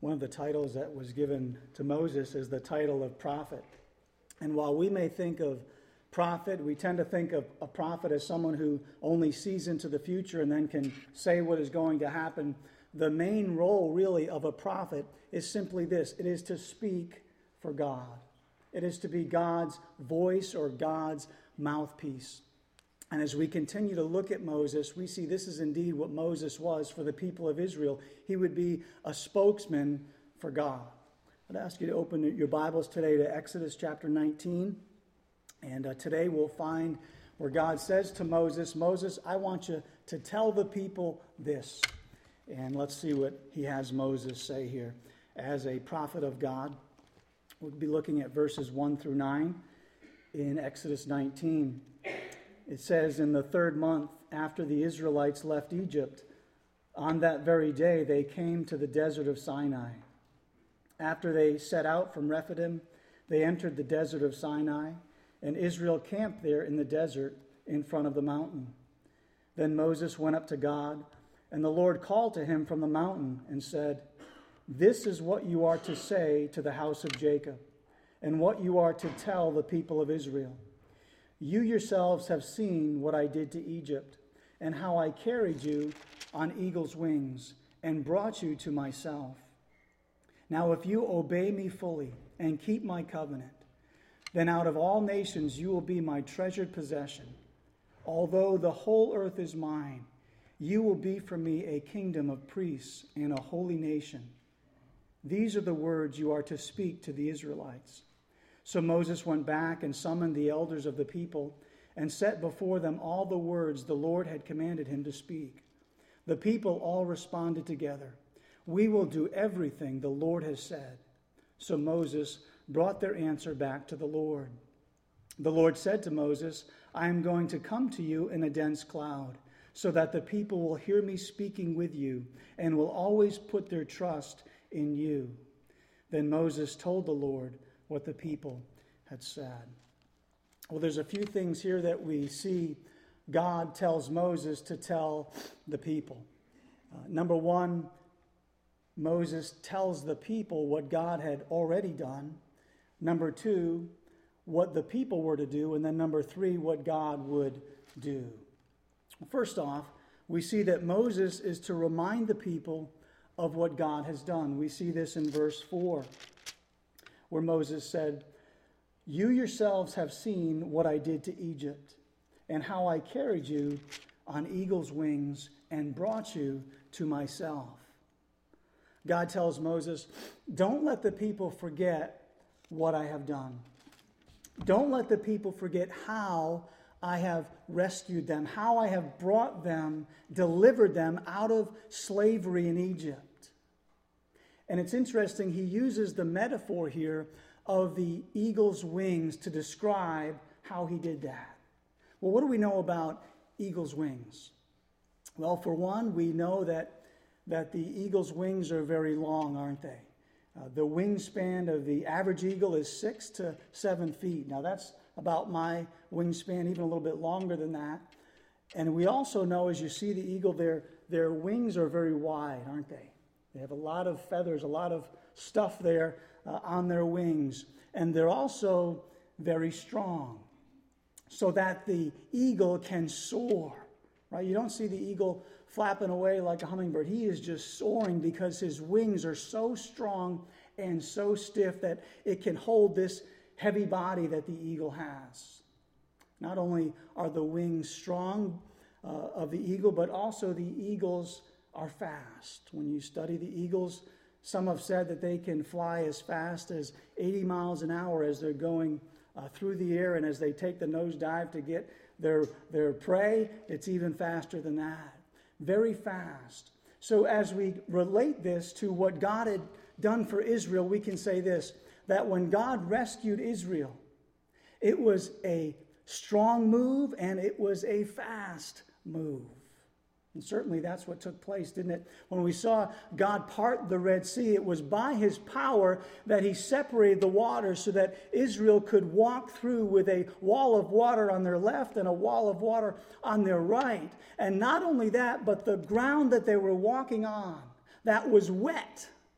one of the titles that was given to Moses is the title of prophet. And while we may think of prophet, we tend to think of a prophet as someone who only sees into the future and then can say what is going to happen. The main role, really, of a prophet is simply this. It is to speak for God. It is to be God's voice or God's mouthpiece. And as we continue to look at Moses, we see this is indeed what Moses was for the people of Israel. He would be a spokesman for God. I'd ask you to open your Bibles today to Exodus chapter 19. And today we'll find where God says to Moses, Moses, I want you to tell the people this. And let's see what he has Moses say here. As a prophet of God, we'll be looking at verses 1 through 9 in Exodus 19. It says, in the 3rd month after the Israelites left Egypt, on that very day they came to the desert of Sinai. After they set out from Rephidim, they entered the desert of Sinai, and Israel camped there in the desert in front of the mountain. Then Moses went up to God, and the Lord called to him from the mountain and said, This is what you are to say to the house of Jacob, and what you are to tell the people of Israel. You yourselves have seen what I did to Egypt, and how I carried you on eagle's wings and brought you to myself. Now if you obey me fully and keep my covenant, then out of all nations you will be my treasured possession. Although the whole earth is mine, you will be for me a kingdom of priests and a holy nation. These are the words you are to speak to the Israelites. So Moses went back and summoned the elders of the people and set before them all the words the Lord had commanded him to speak. The people all responded together, We will do everything the Lord has said. So Moses brought their answer back to the Lord. The Lord said to Moses, I am going to come to you in a dense cloud, so that the people will hear me speaking with you and will always put their trust in you. Then Moses told the Lord what the people had said. Well, there's a few things here that we see God tells Moses to tell the people. Number one, Moses tells the people what God had already done. Number two, what the people were to do. And then number three, what God would do. First off, we see that Moses is to remind the people of what God has done. We see this in verse 4, where Moses said, You yourselves have seen what I did to Egypt, and how I carried you on eagle's wings and brought you to myself. God tells Moses, don't let the people forget what I have done. Don't let the people forget how I have rescued them, how I have brought them, delivered them out of slavery in Egypt. And it's interesting, he uses the metaphor here of the eagle's wings to describe how he did that. Well, what do we know about eagle's wings? Well, for one, we know that the eagle's wings are very long, aren't they? The wingspan of the average eagle is 6 to 7 feet. Now, that's about my wingspan, even a little bit longer than that. And we also know, as you see the eagle, their wings are very wide, aren't they? They have a lot of feathers, a lot of stuff there on their wings. And they're also very strong, so that the eagle can soar, right? You don't see the eagle flapping away like a hummingbird. He is just soaring because his wings are so strong and so stiff that it can hold this heavy body that the eagle has. Not only are the wings strong of the eagle, but also the eagles are fast. When you study the eagles, some have said that they can fly as fast as 80 miles an hour as they're going through the air, and as they take the nosedive to get their prey, it's even faster than that. Very fast. So as we relate this to what God had done for Israel, we can say this, that when God rescued Israel, it was a strong move and it was a fast move. And certainly that's what took place, didn't it? When we saw God part the Red Sea, it was by his power that he separated the waters so that Israel could walk through with a wall of water on their left and a wall of water on their right. And not only that, but the ground that they were walking on, that was wet,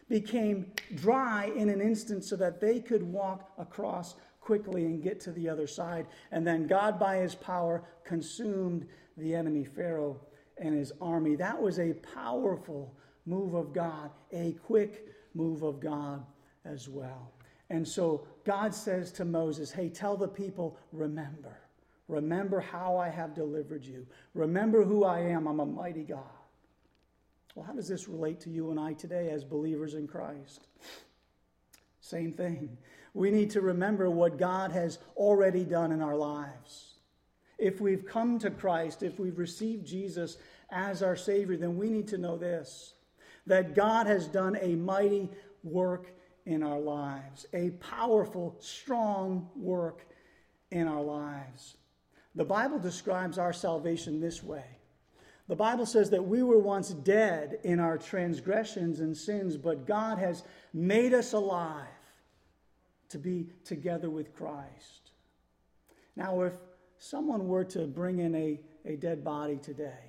became dry in an instant so that they could walk across quickly and get to the other side. And then God, by his power, consumed the enemy, Pharaoh, and his army. That was a powerful move of God, a quick move of God as well. And so God says to Moses, hey, tell the people, remember. Remember how I have delivered you. Remember who I am. I'm a mighty God. Well, how does this relate to you and I today as believers in Christ? Same thing. We need to remember what God has already done in our lives. If we've come to Christ, if we've received Jesus as our Savior, then we need to know this, that God has done a mighty work in our lives, a powerful, strong work in our lives. The Bible describes our salvation this way. The Bible says that we were once dead in our transgressions and sins, but God has made us alive to be together with Christ. Now, if someone were to bring in a dead body today,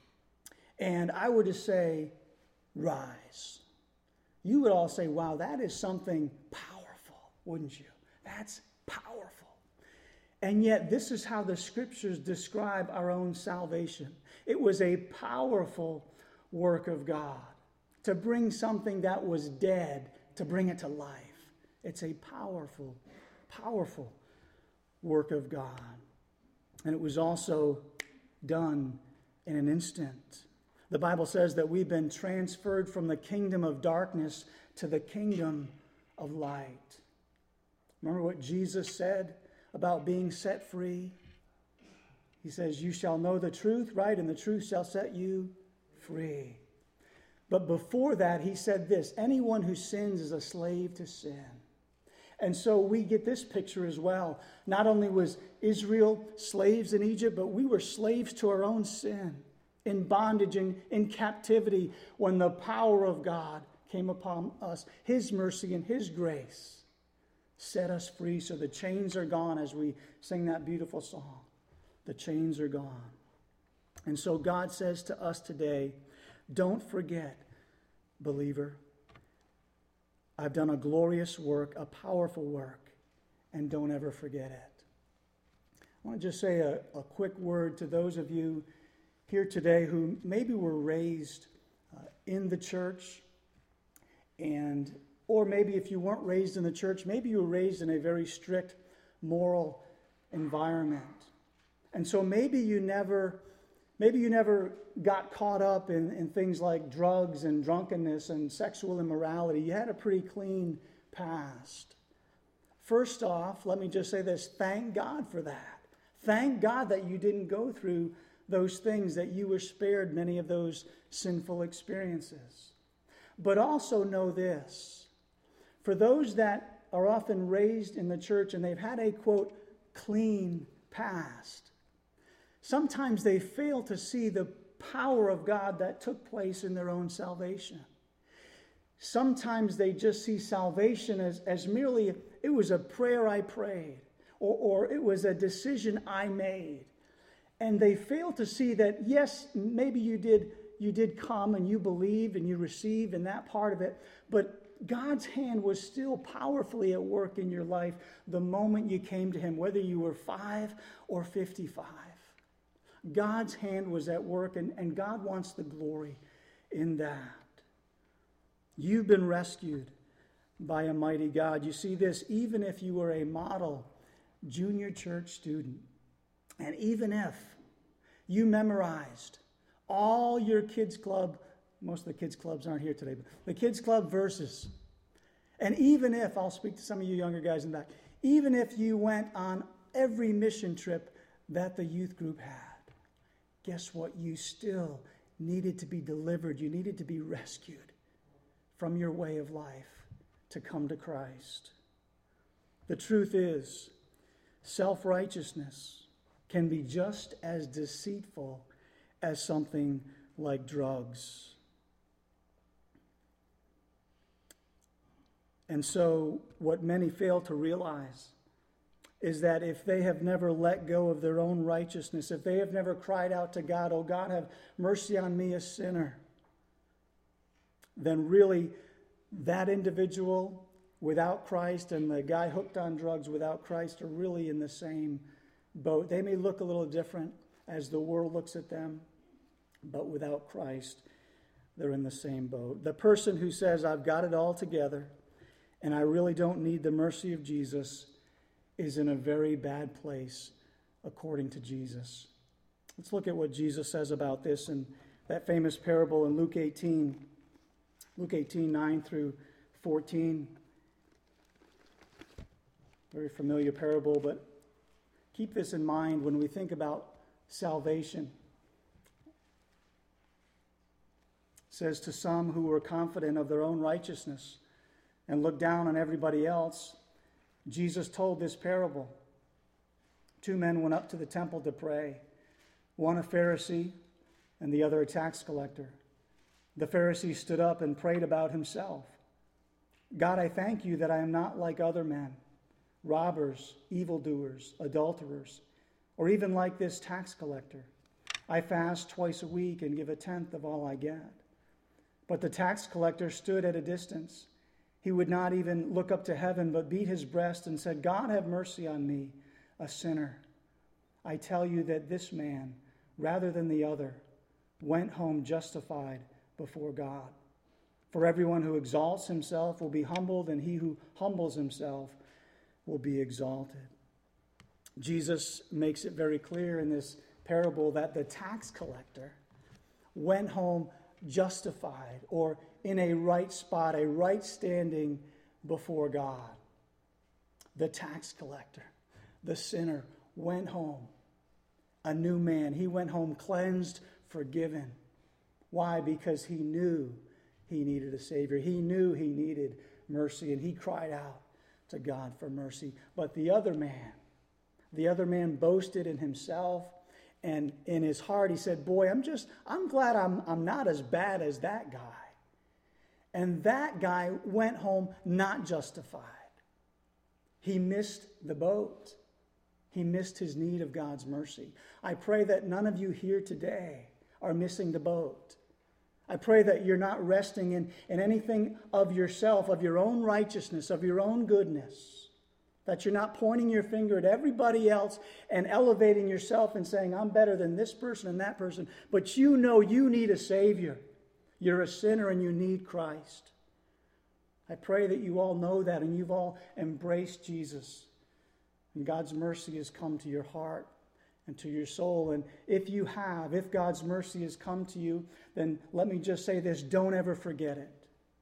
and I were to say, rise, you would all say, wow, that is something powerful, wouldn't you? That's powerful. And yet, this is how the scriptures describe our own salvation. It was a powerful work of God to bring something that was dead, to bring it to life. It's a powerful, powerful work of God. And it was also done in an instant. The Bible says that we've been transferred from the kingdom of darkness to the kingdom of light. Remember what Jesus said about being set free? He says, you shall know the truth, right? And the truth shall set you free. But before that, he said this, anyone who sins is a slave to sin. And so we get this picture as well. Not only was Israel slaves in Egypt, but we were slaves to our own sin, in bondage and in captivity, when the power of God came upon us. His mercy and his grace set us free. So the chains are gone, as we sing that beautiful song. The chains are gone. And so God says to us today, don't forget, believer, I've done a glorious work, a powerful work, and don't ever forget it. I want to just say a quick word to those of you here today who maybe were raised in the church, or maybe if you weren't raised in the church, maybe you were raised in a very strict moral environment. And so maybe you never got caught up in things like drugs and drunkenness and sexual immorality. You had a pretty clean past. First off, let me just say this, thank God for that. Thank God that you didn't go through those things, that you were spared many of those sinful experiences. But also know this, for those that are often raised in the church and they've had a, quote, clean past, sometimes they fail to see the power of God that took place in their own salvation. Sometimes they just see salvation as merely, it was a prayer I prayed, or it was a decision I made. And they fail to see that, yes, maybe you did come and you believed and you received in that part of it, but God's hand was still powerfully at work in your life the moment you came to him, whether you were 5 or 55. God's hand was at work, and God wants the glory in that. You've been rescued by a mighty God. You see this, even if you were a model junior church student, and even if you memorized all your kids club, most of the kids clubs aren't here today, but the kids club verses, and even if, I'll speak to some of you younger guys in the back, even if you went on every mission trip that the youth group had, guess what? You still needed to be delivered. You needed to be rescued from your way of life to come to Christ. The truth is, self-righteousness can be just as deceitful as something like drugs. And so what many fail to realize is that if they have never let go of their own righteousness, if they have never cried out to God, oh God, have mercy on me, a sinner, then really that individual without Christ and the guy hooked on drugs without Christ are really in the same boat. They may look a little different as the world looks at them, but without Christ, they're in the same boat. The person who says, I've got it all together and I really don't need the mercy of Jesus is in a very bad place according to Jesus. Let's look at what Jesus says about this in that famous parable in Luke 18, 9 through 14. Very familiar parable, but keep this in mind when we think about salvation. It says, to some who were confident of their own righteousness and looked down on everybody else, Jesus told this parable. 2 men went up to the temple to pray, one a Pharisee and the other a tax collector. The Pharisee stood up and prayed about himself. God, I thank you that I am not like other men, robbers, evildoers, adulterers, or even like this tax collector. I fast twice a week and give a tenth of all I get. But the tax collector stood at a distance. He would not even look up to heaven, but beat his breast and said, God, have mercy on me, a sinner. I tell you that this man, rather than the other, went home justified before God. For everyone who exalts himself will be humbled, and he who humbles himself will be exalted. Jesus makes it very clear in this parable that the tax collector went home justified, or in a right spot, a right standing before God. The tax collector, the sinner, went home a new man. He went home cleansed, forgiven. Why? Because he knew he needed a Savior. He knew he needed mercy, and he cried out to God for mercy. But the other man boasted in himself, and in his heart he said, boy, I'm glad I'm not as bad as that guy. And that guy went home not justified. He missed the boat. He missed his need of God's mercy. I pray that none of you here today are missing the boat. I pray that you're not resting in anything of yourself, of your own righteousness, of your own goodness. That you're not pointing your finger at everybody else and elevating yourself and saying, I'm better than this person and that person. But you know you need a Savior. You're a sinner and you need Christ. I pray that you all know that and you've all embraced Jesus. And God's mercy has come to your heart and to your soul. And if God's mercy has come to you, then let me just say this, don't ever forget it.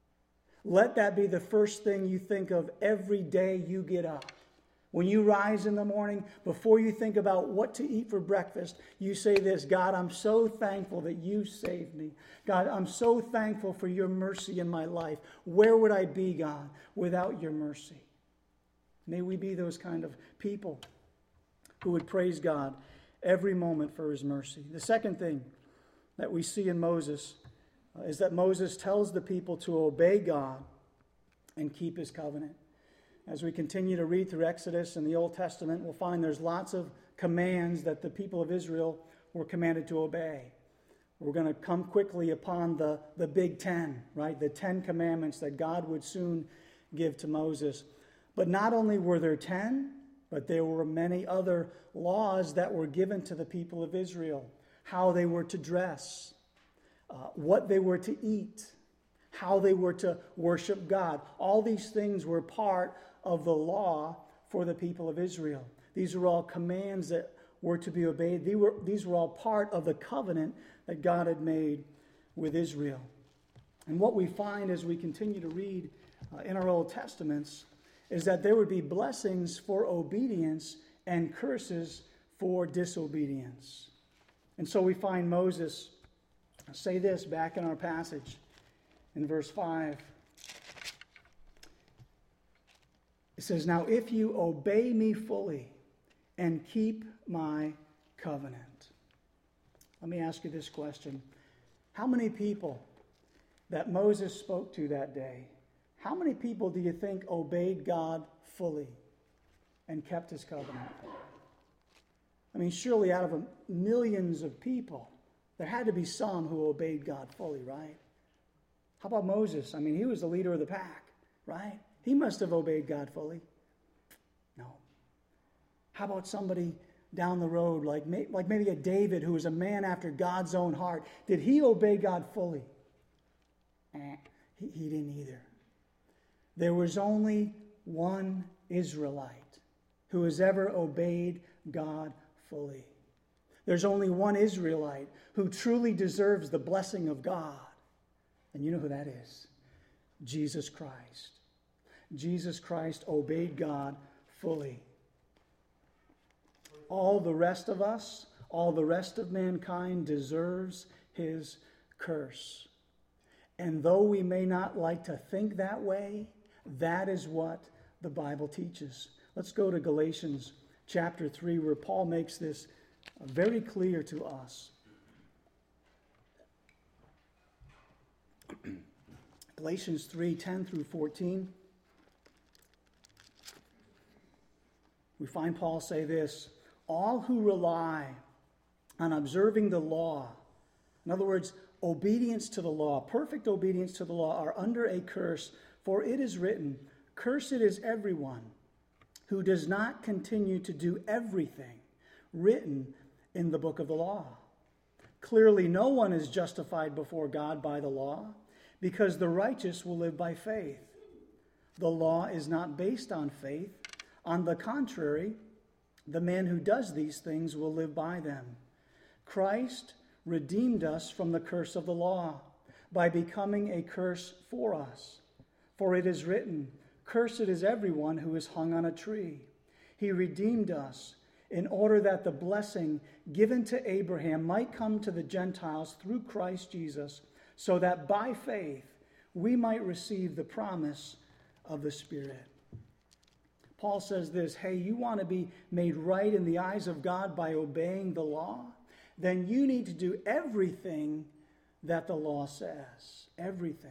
Let that be the first thing you think of every day you get up. When you rise in the morning, before you think about what to eat for breakfast, you say this, God, I'm so thankful that you saved me. God, I'm so thankful for your mercy in my life. Where would I be, God, without your mercy? May we be those kind of people who would praise God every moment for his mercy. The second thing that we see in Moses is that Moses tells the people to obey God and keep his covenant. As we continue to read through Exodus and the Old Testament, we'll find there's lots of commands that the people of Israel were commanded to obey. We're going to come quickly upon the big 10, right? The 10 commandments that God would soon give to Moses. But not only were there 10, but there were many other laws that were given to the people of Israel. How they were to dress, what they were to eat, how they were to worship God. All these things were part of the law for the people of Israel. These are all commands that were to be obeyed. These were all part of the covenant that God had made with Israel. And what we find as we continue to read in our Old Testaments is that there would be blessings for obedience and curses for disobedience. And so we find Moses say this back in our passage in verse 5. It says, now if you obey me fully and keep my covenant. Let me ask you this question. How many people that Moses spoke to that day, how many people do you think obeyed God fully and kept his covenant? I mean, surely out of millions of people, there had to be some who obeyed God fully, right? How about Moses? I mean, he was the leader of the pack, right? He must have obeyed God fully. No. How about somebody down the road, like maybe a David, who was a man after God's own heart? Did he obey God fully? He didn't either. There was only one Israelite who has ever obeyed God fully. There's only one Israelite who truly deserves the blessing of God. And you know who that is? Jesus Christ. Jesus Christ obeyed God fully. All the rest of us, all the rest of mankind deserves his curse. And though we may not like to think that way, that is what the Bible teaches. Let's go to Galatians chapter 3, where Paul makes this very clear to us. Galatians 3:10 through 14. We find Paul say this: all who rely on observing the law, in other words, obedience to the law, perfect obedience to the law, are under a curse, for it is written, "Cursed is everyone who does not continue to do everything written in the book of the law." Clearly, no one is justified before God by the law, because the righteous will live by faith. The law is not based on faith. On the contrary, the man who does these things will live by them. Christ redeemed us from the curse of the law by becoming a curse for us. For it is written, "Cursed is everyone who is hung on a tree." He redeemed us in order that the blessing given to Abraham might come to the Gentiles through Christ Jesus, so that by faith we might receive the promise of the Spirit. Paul says this: hey, you want to be made right in the eyes of God by obeying the law? Then you need to do everything that the law says. Everything.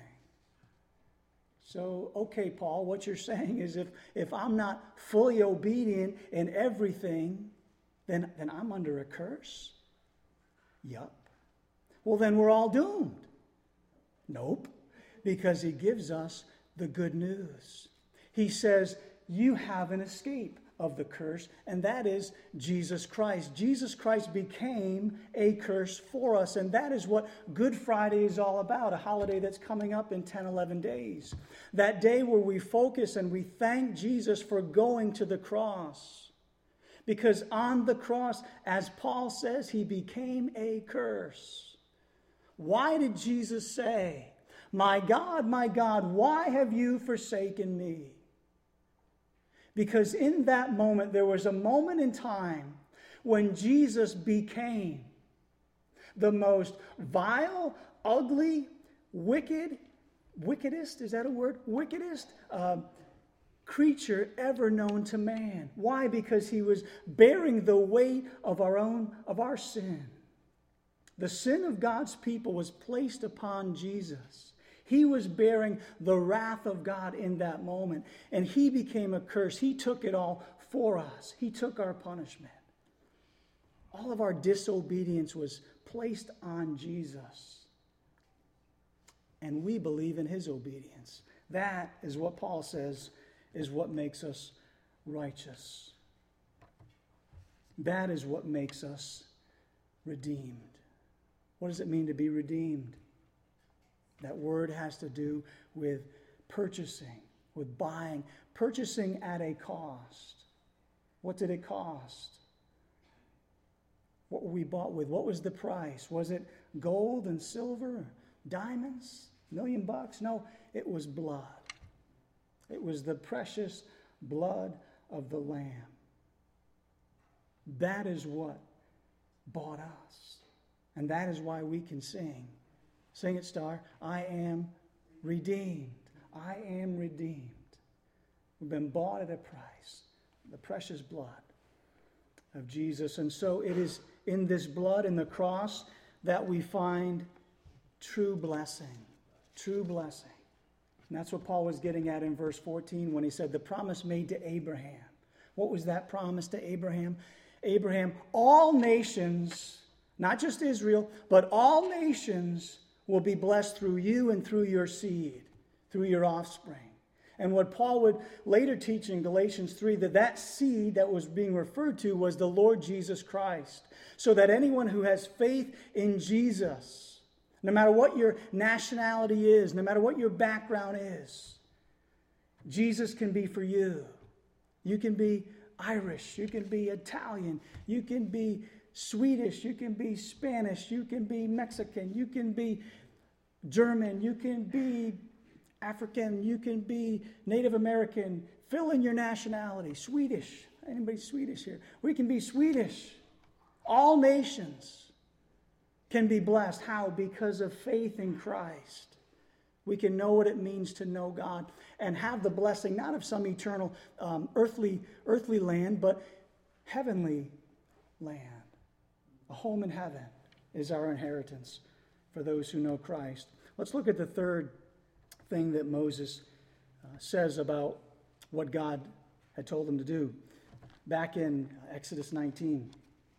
So, okay, Paul, what you're saying is if I'm not fully obedient in everything, then I'm under a curse? Yup. Well, then we're all doomed. Nope. Because he gives us the good news. He says, you have an escape of the curse, and that is Jesus Christ. Jesus Christ became a curse for us, and that is what Good Friday is all about, a holiday that's coming up in 10, 11 days. That day where we focus and we thank Jesus for going to the cross. Because on the cross, as Paul says, he became a curse. Why did Jesus say, my God, why have you forsaken me?" Because in that moment, there was a moment in time when Jesus became the most vile, ugly, wickedest, is that a word? Wickedest creature ever known to man. Why? Because he was bearing the weight of our sin. The sin of God's people was placed upon Jesus. He was bearing the wrath of God in that moment, and he became a curse. He took it all for us. He took our punishment. All of our disobedience was placed on Jesus, and we believe in his obedience. That is what Paul says is what makes us righteous. That is what makes us redeemed. What does it mean to be redeemed? That word has to do with purchasing, with buying, purchasing at a cost. What did it cost? What were we bought with? What was the price? Was it gold and silver, diamonds, $1 million? No, it was blood. It was the precious blood of the Lamb. That is what bought us. And that is why we can sing. Sing it, Star. I am redeemed. I am redeemed. We've been bought at a price. The precious blood of Jesus. And so it is in this blood, in the cross, that we find true blessing. True blessing. And that's what Paul was getting at in verse 14 when he said the promise made to Abraham. What was that promise to Abraham? Abraham, all nations, not just Israel, but all nations will be blessed through you and through your seed, through your offspring. And what Paul would later teach in Galatians 3, that seed that was being referred to was the Lord Jesus Christ. So that anyone who has faith in Jesus, no matter what your nationality is, no matter what your background is, Jesus can be for you. You can be Irish, you can be Italian, you can be Swedish, you can be Spanish, you can be Mexican, you can be German, you can be African, you can be Native American. Fill in your nationality. Swedish. Anybody Swedish here? We can be Swedish. All nations can be blessed. How? Because of faith in Christ. We can know what it means to know God and have the blessing, not of some eternal earthly land, but heavenly land. A home in heaven is our inheritance for those who know Christ. Let's look at the third thing that Moses says about what God had told him to do. Back in Exodus 19.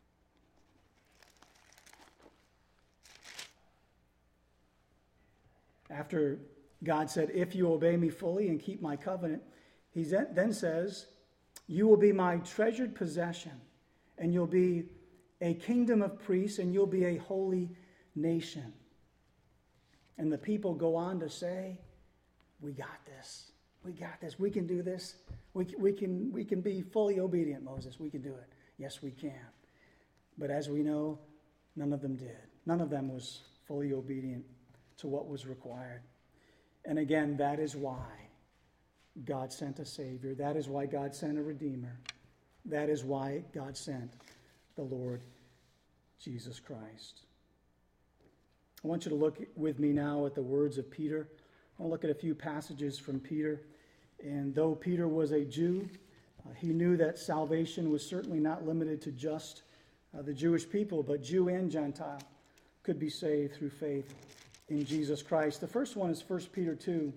After God said, if you obey me fully and keep my covenant, he then says, you will be my treasured possession, and you'll be a kingdom of priests, and you'll be a holy nation. And the people go on to say, we got this. We got this. We can do this. We can be fully obedient, Moses. We can do it. Yes, we can. But as we know, none of them did. None of them was fully obedient to what was required. And again, that is why God sent a Savior. That is why God sent a Redeemer. That is why God sent the Lord Jesus Christ. I want you to look with me now at the words of Peter. I want to look at a few passages from Peter. And though Peter was a Jew, he knew that salvation was certainly not limited to just the Jewish people, but Jew and Gentile could be saved through faith in Jesus Christ. The first one is 1 Peter 2,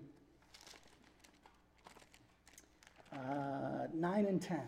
9 and 10.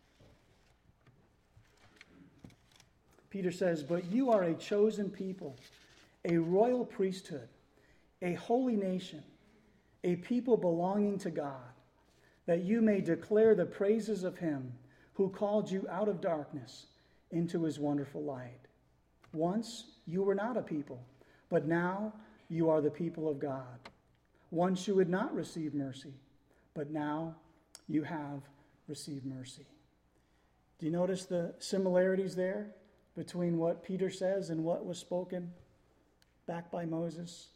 Peter says, but you are a chosen people, a royal priesthood, a holy nation, a people belonging to God, that you may declare the praises of him who called you out of darkness into his wonderful light. Once you were not a people, but now you are the people of God. Once you had not received mercy, but now you have received mercy. Do you notice the similarities there between what Peter says and what was spoken back by Moses?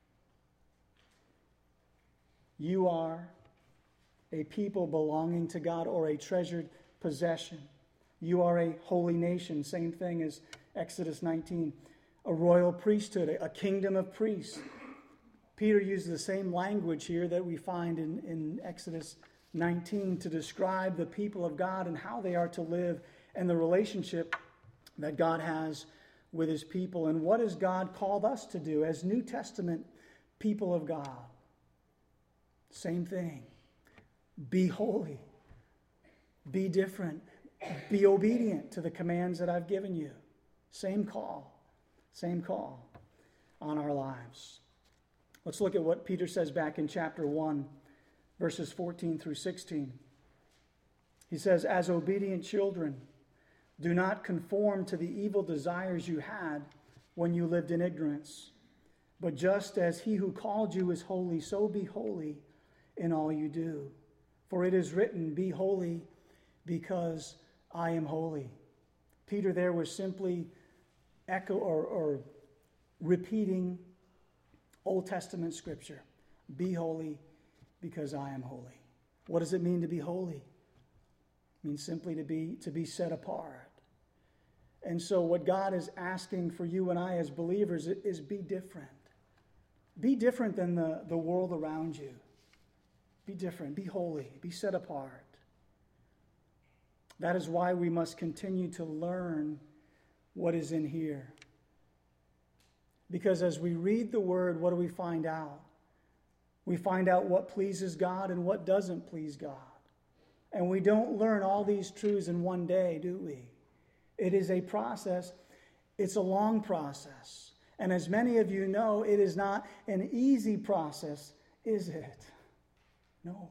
You are a people belonging to God, or a treasured possession. You are a holy nation, same thing as Exodus 19. A royal priesthood, a kingdom of priests. Peter uses the same language here that we find in Exodus 19 to describe the people of God and how they are to live and the relationship that God has with his people. And what has God called us to do as New Testament people of God? Same thing. Be holy. Be different. Be obedient to the commands that I've given you. Same call. Same call on our lives. Let's look at what Peter says back in chapter 1, verses 14 through 16. He says, as obedient children, do not conform to the evil desires you had when you lived in ignorance. But just as he who called you is holy, so be holy in all you do. For it is written, be holy because I am holy. Peter there was simply or repeating Old Testament scripture. Be holy because I am holy. What does it mean to be holy? It means simply to be set apart. And so what God is asking for you and I as believers is be different. Be different than the world around you. Be different. Be holy. Be set apart. That is why we must continue to learn what is in here. Because as we read the word, what do we find out? We find out what pleases God and what doesn't please God. And we don't learn all these truths in one day, do we? It is a process. It's a long process. And as many of you know, it is not an easy process, is it? No.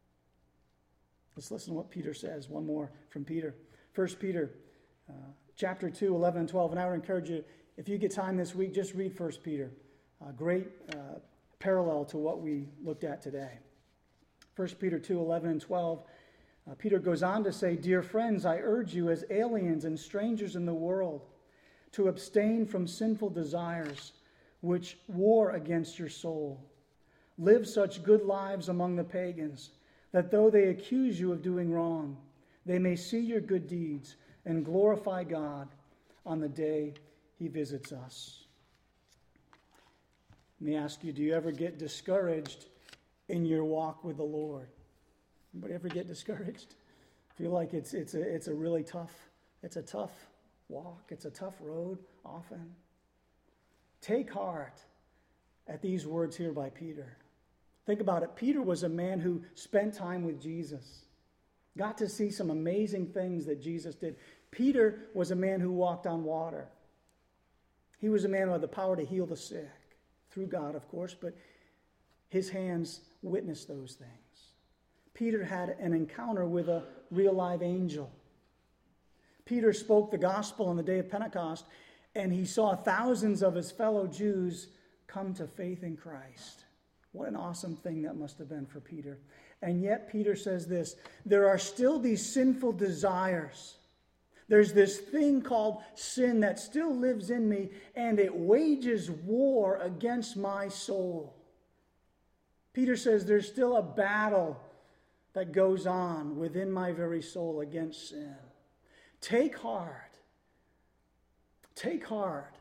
Let's listen to what Peter says. One more from Peter. 1 Peter chapter 2, 11 and 12. And I would encourage you, if you get time this week, just read 1 Peter. Great parallel to what we looked at today. 1 Peter 2, 11 and 12. Peter goes on to say, "Dear friends, I urge you as aliens and strangers in the world to abstain from sinful desires which war against your soul. Live such good lives among the pagans, that though they accuse you of doing wrong, they may see your good deeds and glorify God on the day he visits us." Let me ask you, do you ever get discouraged in your walk with the Lord? Anybody ever get discouraged? Feel like it's a really tough walk. It's a tough road often. Take heart at these words here by Peter. Think about it. Peter was a man who spent time with Jesus. Got to see some amazing things that Jesus did. Peter was a man who walked on water. He was a man who had the power to heal the sick. Through God, of course, but his hands witnessed those things. Peter had an encounter with a real live angel. Peter spoke the gospel on the day of Pentecost, and he saw thousands of his fellow Jews come to faith in Christ. What an awesome thing that must have been for Peter. And yet Peter says this, there are still these sinful desires. There's this thing called sin that still lives in me, and it wages war against my soul. Peter says there's still a battle that goes on within my very soul against sin. Take heart. Take heart.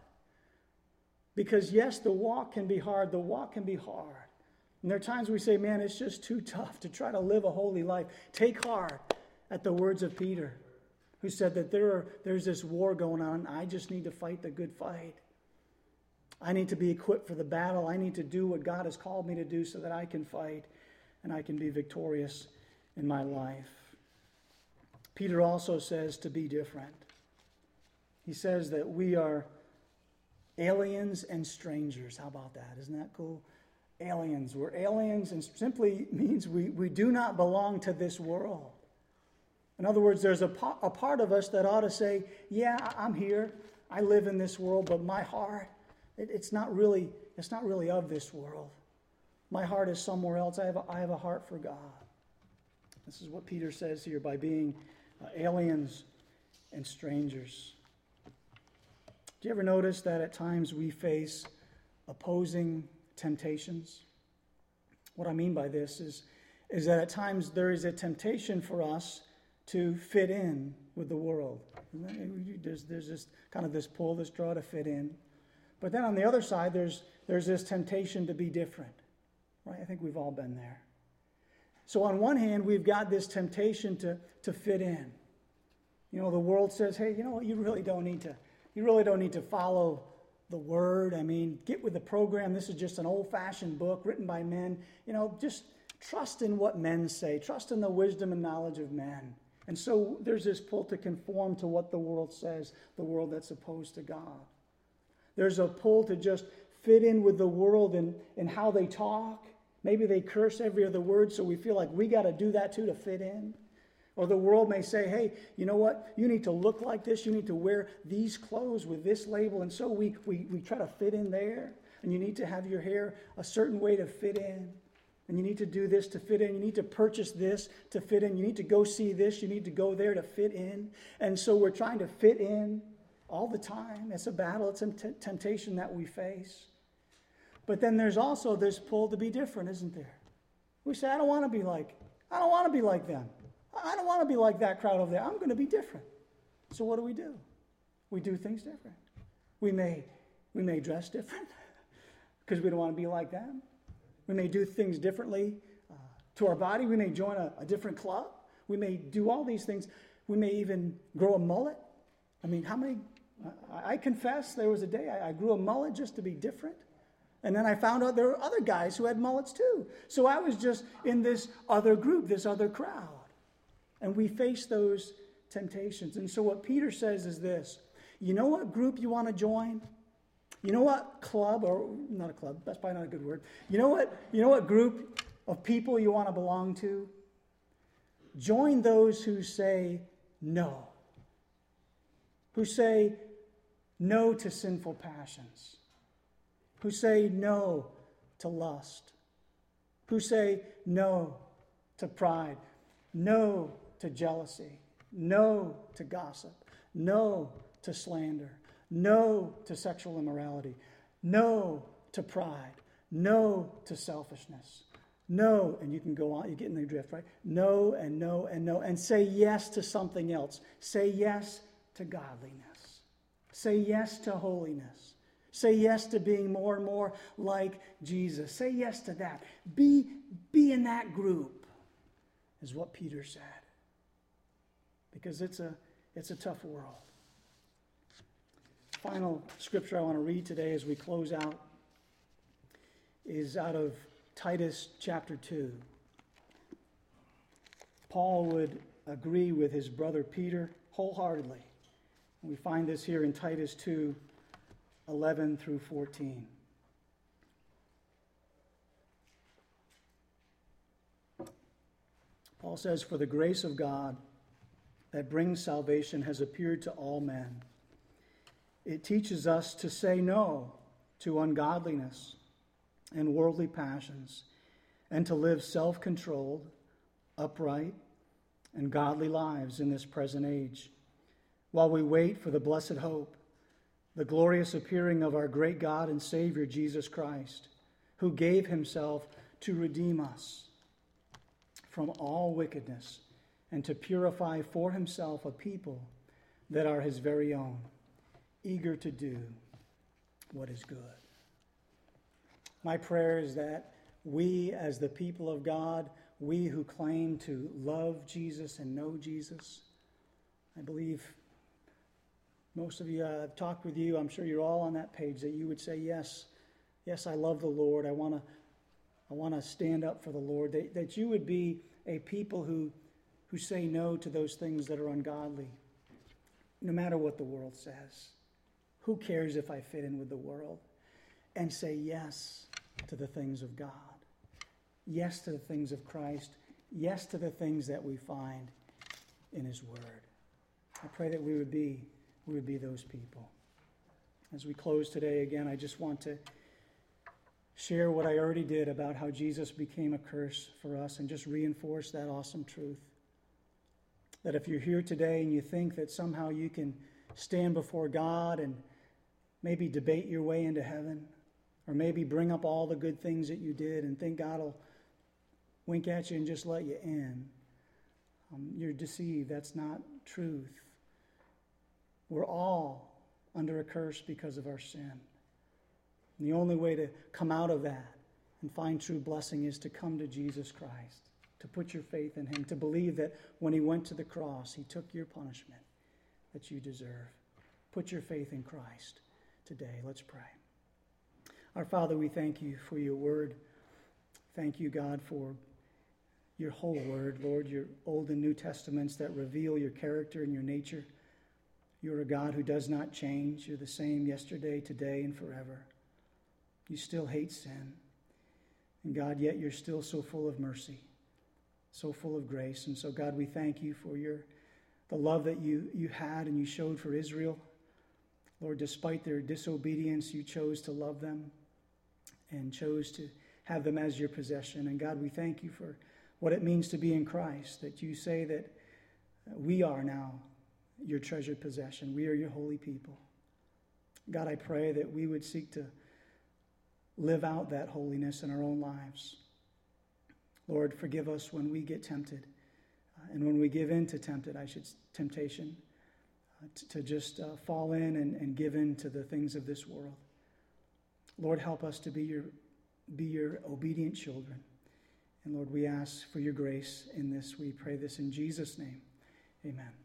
Because yes, the walk can be hard. The walk can be hard. And there are times we say, man, it's just too tough to try to live a holy life. Take heart at the words of Peter, who said that there's this war going on. I just need to fight the good fight. I need to be equipped for the battle. I need to do what God has called me to do so that I can fight and I can be victorious in my life. Peter also says to be different. He says that we are aliens and strangers. How about that? Isn't that cool? Aliens. We're aliens, and simply means we do not belong to this world. In other words, there's a part of us that ought to say, yeah, I'm here. I live in this world, but my heart, it's not really of this world. My heart is somewhere else. I have a heart for God. This is what Peter says here by being aliens and strangers. Do you ever notice that at times we face opposing temptations? What I mean by this is that at times there is a temptation for us to fit in with the world. There's this kind of this pull, this draw to fit in. But then on the other side, there's this temptation to be different. Right? I think we've all been there. So on one hand, we've got this temptation to fit in. You know, the world says, hey, you know what, you really don't need to follow the word. I mean, get with the program. This is just an old-fashioned book written by men. You know, just trust in what men say. Trust in the wisdom and knowledge of men. And so there's this pull to conform to what the world says, the world that's opposed to God. There's a pull to just fit in with the world in how they talk. Maybe they curse every other word, so we feel like we got to do that too to fit in. Or the world may say, hey, you know what? You need to look like this. You need to wear these clothes with this label. And so we try to fit in there. And you need to have your hair a certain way to fit in. And you need to do this to fit in. You need to purchase this to fit in. You need to go see this. You need to go there to fit in. And so we're trying to fit in all the time. It's a battle. It's a temptation that we face. But then there's also this pull to be different, isn't there? We say, I don't want to be like them. I don't want to be like that crowd over there. I'm going to be different. So what do? We do things different. We may dress different because we don't want to be like them. We may do things differently to our body. We may join a different club. We may do all these things. We may even grow a mullet. I mean, I confess there was a day I grew a mullet just to be different. And then I found out there were other guys who had mullets too. So I was just in this other group, this other crowd. And we face those temptations. And so what Peter says is this. You know what group you want to join? You know what club, or not a club, that's probably not a good word. You know what group of people you want to belong to? Join those who say no. Who say no to sinful passions. Who say no to lust. Who say no to pride. No to jealousy. No to gossip. No to slander. No to sexual immorality. No to pride. No to selfishness. No, and you can go on, you're getting the drift, right? No, and no, and no. And say yes to something else. Say yes to godliness. Say yes to holiness. Say yes to being more and more like Jesus. Say yes to that. Be in that group, is what Peter said. Because it's a tough world. Final scripture I want to read today as we close out is out of Titus chapter 2. Paul would agree with his brother Peter wholeheartedly. And we find this here in Titus 2, 11 through 14. Paul says, "For the grace of God that brings salvation has appeared to all men. It teaches us to say no to ungodliness and worldly passions, and to live self-controlled, upright, and godly lives in this present age, while we wait for the blessed hope, the glorious appearing of our great God and Savior, Jesus Christ, who gave himself to redeem us from all wickedness and to purify for himself a people that are his very own, eager to do what is good." My prayer is that we, as the people of God, we who claim to love Jesus and know Jesus, I believe most of you, I've talked with you, I'm sure you're all on that page, that you would say, yes, I love the Lord. I want to stand up for the Lord. That you would be a people who say no to those things that are ungodly, no matter what the world says. Who cares if I fit in with the world? And say yes to the things of God. Yes to the things of Christ. Yes to the things that we find in his word. I pray that we would be those people. As we close today, again, I just want to share what I already did about how Jesus became a curse for us and just reinforce that awesome truth. That if you're here today and you think that somehow you can stand before God and maybe debate your way into heaven, or maybe bring up all the good things that you did and think God will wink at you and just let you in, you're deceived. That's not truth. We're all under a curse because of our sin. And the only way to come out of that and find true blessing is to come to Jesus Christ, to put your faith in him, to believe that when he went to the cross, he took your punishment that you deserve. Put your faith in Christ today. Let's pray. Our Father, we thank you for your word. Thank you, God, for your whole word, Lord, your Old and New Testaments that reveal your character and your nature. You're a God who does not change. You're the same yesterday, today, and forever. You still hate sin. And God, yet you're still so full of mercy, so full of grace. And so, God, we thank you for the love that you had and you showed for Israel. Lord, despite their disobedience, you chose to love them and chose to have them as your possession. And God, we thank you for what it means to be in Christ, that you say that we are now your treasured possession. We are your holy people. God, I pray that we would seek to live out that holiness in our own lives. Lord, forgive us when we get tempted and when we give in to temptation, to just fall in and give in to the things of this world. Lord, help us to be your obedient children. And Lord, we ask for your grace in this. We pray this in Jesus' name. Amen.